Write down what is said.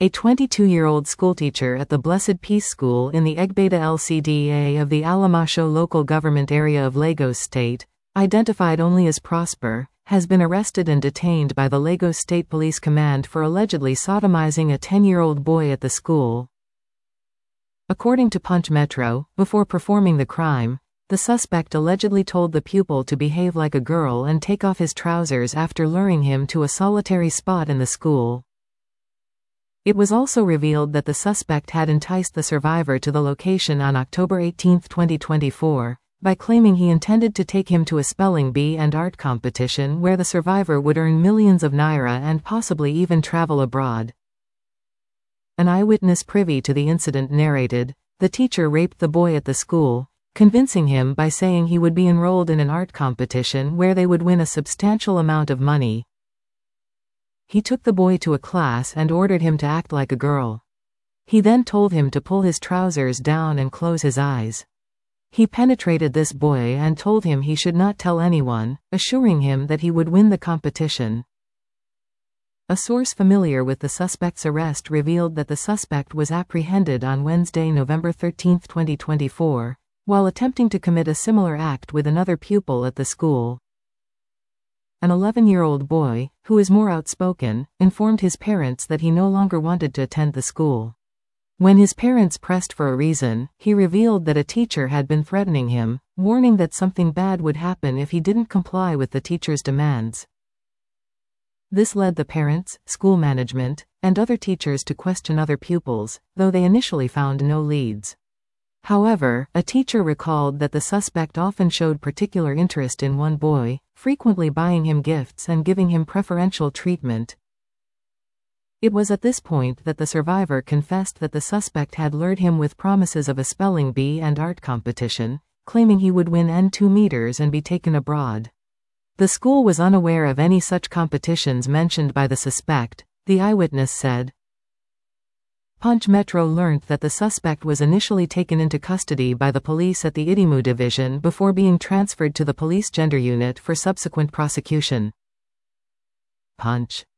A 22-year-old schoolteacher at the Blessed Peace School in the Egbeda LCDA of the Alamasho local government area of Lagos State, identified only as Prosper, has been arrested and detained by the Lagos State Police Command for allegedly sodomizing a 10-year-old boy at the school. According to Punch Metro, before performing the crime, the suspect allegedly told the pupil to behave like a girl and take off his trousers after luring him to a solitary spot in the school. It was also revealed that the suspect had enticed the survivor to the location on October 18, 2024, by claiming he intended to take him to a spelling bee and art competition where the survivor would earn millions of naira and possibly even travel abroad. An eyewitness privy to the incident narrated, "The teacher raped the boy at the school, convincing him by saying he would be enrolled in an art competition where they would win a substantial amount of money. He took the boy to a class and ordered him to act like a girl. He then told him to pull his trousers down and close his eyes. He penetrated this boy and told him he should not tell anyone, assuring him that he would win the competition." A source familiar with the suspect's arrest revealed that the suspect was apprehended on Wednesday, November 13, 2024, while attempting to commit a similar act with another pupil at the school. An 11-year-old boy, who is more outspoken, informed his parents that he no longer wanted to attend the school. When his parents pressed for a reason, he revealed that a teacher had been threatening him, warning that something bad would happen if he didn't comply with the teacher's demands. This led the parents, school management, and other teachers to question other pupils, though they initially found no leads. However, a teacher recalled that the suspect often showed particular interest in one boy, frequently buying him gifts and giving him preferential treatment. It was at this point that the survivor confessed that the suspect had lured him with promises of a spelling bee and art competition, claiming he would win N2 meters and be taken abroad. The school was unaware of any such competitions mentioned by the suspect, the eyewitness said. Punch Metro learnt that the suspect was initially taken into custody by the police at the Idimu division before being transferred to the police gender unit for subsequent prosecution. Punch.